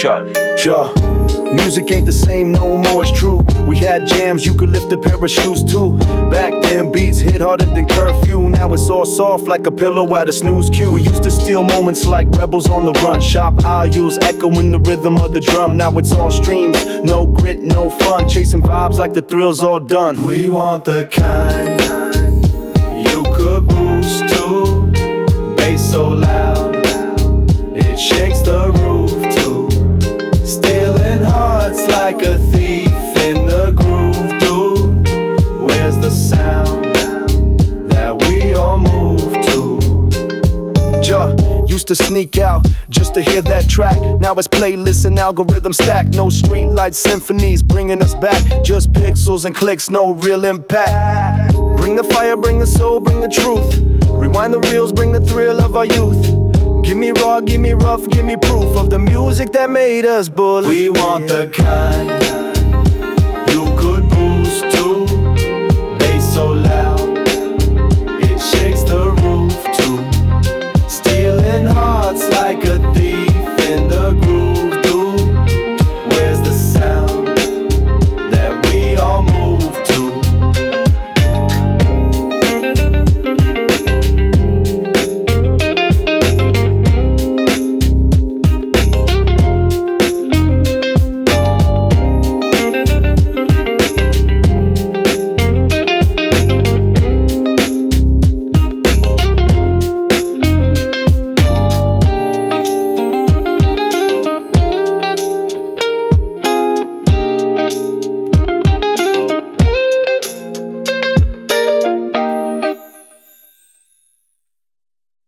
Sure. Music ain't the same no more, it's true. We had jams, you could lift a pair of shoes too. Back then beats hit harder than curfew. Now it's all soft like a pillow at a snooze cue. We used to steal moments like rebels on the run. Sharp aisles echoing the rhythm of the drum. Now it's all streams, no grit, no fun. Chasing vibes like the thrill's all done. We want the kind you could boost to. Bass so loud, it shakes the roof too. Stealing hearts like a thief in the groove, dude. Where's the sound that we all move to? Used to sneak out just to hear that track. Now it's playlists and algorithm stack. No streetlight symphonies bringing us back. Just pixels and clicks, no real impact. Bring the fire, bring the soul, bring the truth. Rewind the reels, bring the thrill of our youth. Give me raw, give me rough, give me proof of the music that made us bulletproof. We want the kind